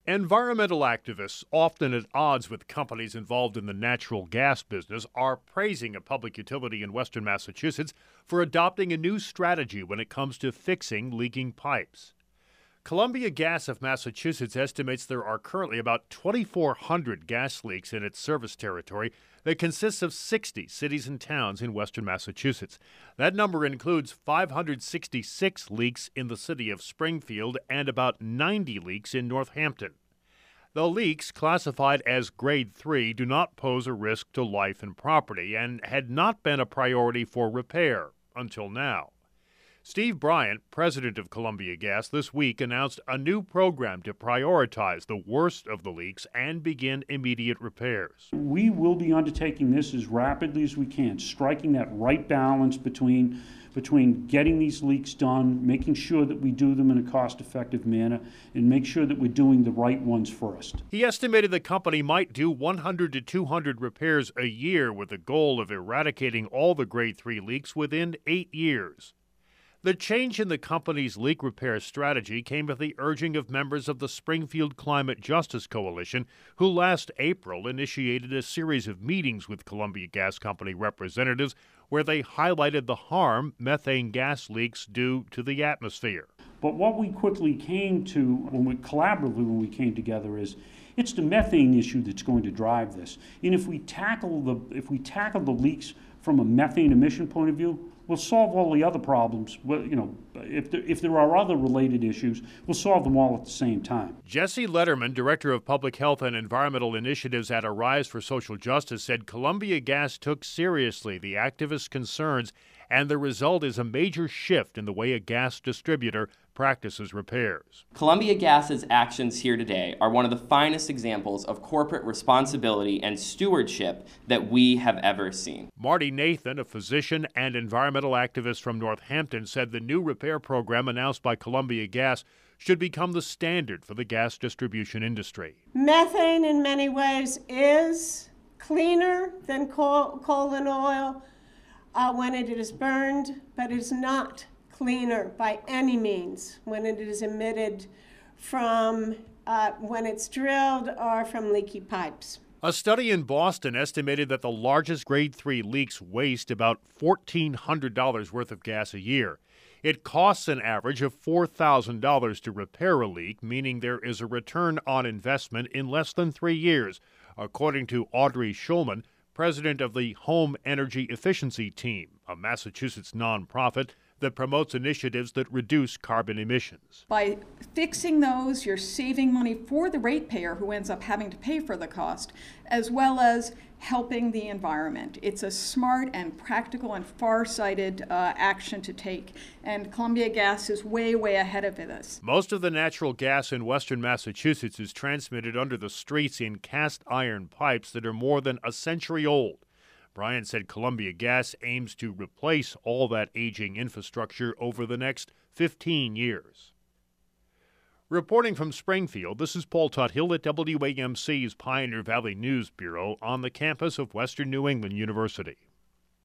Environmental activists, often at odds with companies involved in the natural gas business, are praising a public utility in western Massachusetts for adopting a new strategy when it comes to fixing leaking pipes. Columbia Gas of Massachusetts estimates there are currently about 2,400 gas leaks in its service territory that consists of 60 cities and towns in western Massachusetts. That number includes 566 leaks in the city of Springfield and about 90 leaks in Northampton. The leaks, classified as Grade 3, do not pose a risk to life and property and had not been a priority for repair until now. Steve Bryant, president of Columbia Gas, this week announced a new program to prioritize the worst of the leaks and begin immediate repairs. We will be undertaking this as rapidly as we can, striking that right balance between getting these leaks done, making sure that we do them in a cost-effective manner, and make sure that we're doing the right ones first. He estimated the company might do 100 to 200 repairs a year with the goal of eradicating all the Grade 3 leaks within 8 years. The change in the company's leak repair strategy came at the urging of members of the Springfield Climate Justice Coalition, who last April initiated a series of meetings with Columbia Gas Company representatives where they highlighted the harm methane gas leaks do to the atmosphere. But what we quickly came to, when we came together, is it's the methane issue that's going to drive this. And if we tackle the leaks from a methane emission point of view, we'll solve all the other problems. Well, if there are other related issues, we'll solve them all at the same time. Jesse Letterman, Director of Public Health and Environmental Initiatives at Arise for Social Justice, said Columbia Gas took seriously the activists' concerns, and the result is a major shift in the way a gas distributor practices repairs. Columbia Gas's actions here today are one of the finest examples of corporate responsibility and stewardship that we have ever seen. Marty Nathan, a physician and environmental activist from Northampton, said the new repair program announced by Columbia Gas should become the standard for the gas distribution industry. Methane in many ways is cleaner than coal and oil when it is burned, but is not cleaner by any means when it is emitted from when it's drilled or from leaky pipes. A study in Boston estimated that the largest Grade 3 leaks waste about $1,400 worth of gas a year. It costs an average of $4,000 to repair a leak, meaning there is a return on investment in less than 3 years, according to Audrey Schulman, president of the Home Energy Efficiency Team, a Massachusetts nonprofit that promotes initiatives that reduce carbon emissions. By fixing those, you're saving money for the ratepayer who ends up having to pay for the cost, as well as helping the environment. It's a smart and practical and far-sighted action to take, and Columbia Gas is way, way ahead of this. Most of the natural gas in western Massachusetts is transmitted under the streets in cast iron pipes that are more than a century old. Bryant said Columbia Gas aims to replace all that aging infrastructure over the next 15 years. Reporting from Springfield, this is Paul Tuthill at WAMC's Pioneer Valley News Bureau on the campus of Western New England University.